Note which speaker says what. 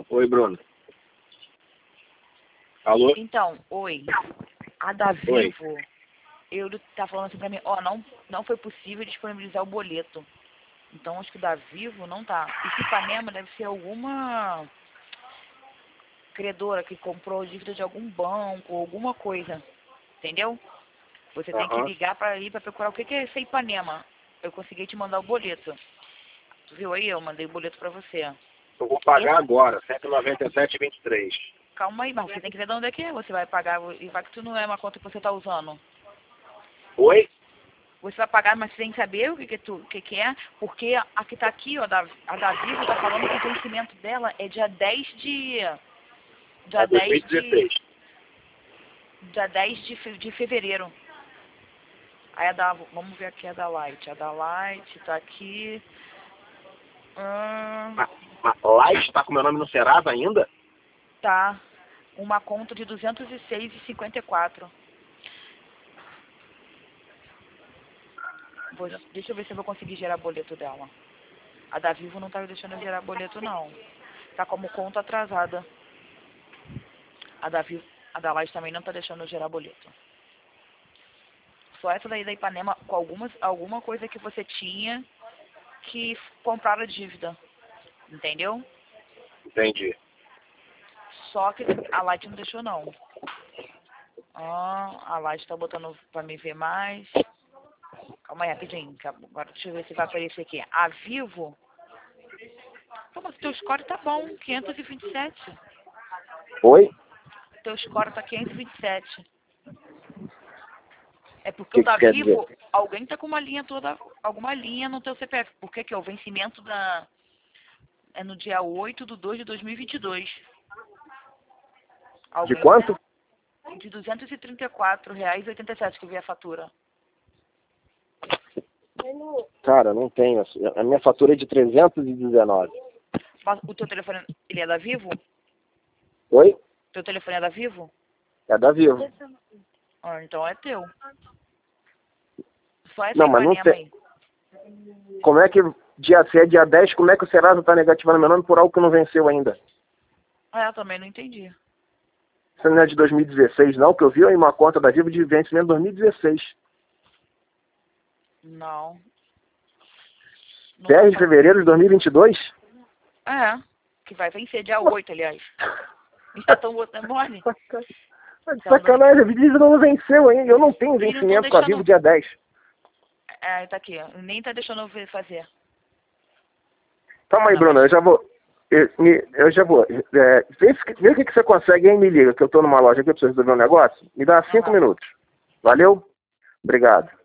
Speaker 1: Oi, Bruno. Alô?
Speaker 2: Então, oi. A da
Speaker 1: Oi.
Speaker 2: Vivo, ele tá falando assim pra mim, ó, não foi possível disponibilizar o boleto. Então, acho que o da Vivo não tá. Esse Ipanema deve ser alguma credora que comprou dívida de algum banco, alguma coisa. Entendeu? Você tem que
Speaker 1: Aham.
Speaker 2: ligar pra ir pra procurar o que é esse Ipanema. Eu consegui te mandar o boleto. Tu viu aí? Eu mandei o boleto pra você.
Speaker 1: Eu vou pagar agora, R$ 197,23.
Speaker 2: Calma aí, mas você tem que ver de onde é que é. Você vai pagar e vai que tu não é uma conta que você tá usando.
Speaker 1: Oi?
Speaker 2: Você vai pagar, mas você tem que saber o que é, porque a que tá aqui, ó, a da Vivo, tá falando que o vencimento dela é dia 10 de...
Speaker 1: É 2016.
Speaker 2: Dia 10 de fevereiro. Aí vamos ver aqui a da Light. A da Light tá aqui...
Speaker 1: Mas lá está com meu nome no Serasa ainda?
Speaker 2: Tá. Uma conta de 206,54. Deixa eu ver se eu vou conseguir gerar boleto dela. A da Vivo não tá deixando eu gerar boleto, não. Tá como conta atrasada. A da Light também não tá deixando eu gerar boleto. Só essa daí da Ipanema com alguma coisa que você tinha que compraram a dívida. Entendeu?
Speaker 1: Entendi.
Speaker 2: Só que a Light não deixou, não. A Light tá botando pra me ver mais. Calma aí, rapidinho. Agora deixa eu ver se vai aparecer aqui. A Vivo... Pô, mas teu score tá bom. 527.
Speaker 1: Oi?
Speaker 2: Teu score tá 527. É porque
Speaker 1: Que
Speaker 2: o da
Speaker 1: quer
Speaker 2: Vivo,
Speaker 1: dizer?
Speaker 2: alguém tá com uma linha toda, alguma linha no teu CPF. Por que que é o vencimento é no dia 8/2/2022.
Speaker 1: De
Speaker 2: Alguém
Speaker 1: quanto?
Speaker 2: de R$ 234,87 que veio a fatura.
Speaker 1: Cara, não tenho. A minha fatura é de 319.
Speaker 2: O teu telefone, ele é da Vivo?
Speaker 1: Oi?
Speaker 2: Teu telefone é da Vivo?
Speaker 1: É da Vivo.
Speaker 2: Ah, então é teu. Só essa
Speaker 1: Não, mas não
Speaker 2: Ipanema
Speaker 1: tem.
Speaker 2: aí.
Speaker 1: Como é que se é dia 10, como é que o Serasa tá negativando meu nome por algo que não venceu ainda?
Speaker 2: Ah, eu também não entendi.
Speaker 1: Isso não é de 2016, não, que eu vi aí uma conta da Vivo de vencimento 2016.
Speaker 2: Não. Não
Speaker 1: 10 de
Speaker 2: tá
Speaker 1: fevereiro de 2022?
Speaker 2: que vai vencer dia 8, aliás. Já estão botando mole.
Speaker 1: Sacanagem, a Vivo não venceu ainda. Eu não tenho
Speaker 2: E não estão
Speaker 1: vencimento com a Vivo
Speaker 2: deixando...
Speaker 1: dia 10.
Speaker 2: Tá aqui, ó. Nem tá deixando eu fazer.
Speaker 1: Calma aí,
Speaker 2: Não,
Speaker 1: Bruno,
Speaker 2: mas...
Speaker 1: eu já vou. Eu já vou. Vê o que você consegue aí, me liga, que eu tô numa loja aqui, eu preciso resolver um negócio. Me dá 5
Speaker 2: Aham.
Speaker 1: minutos. Valeu? Obrigado.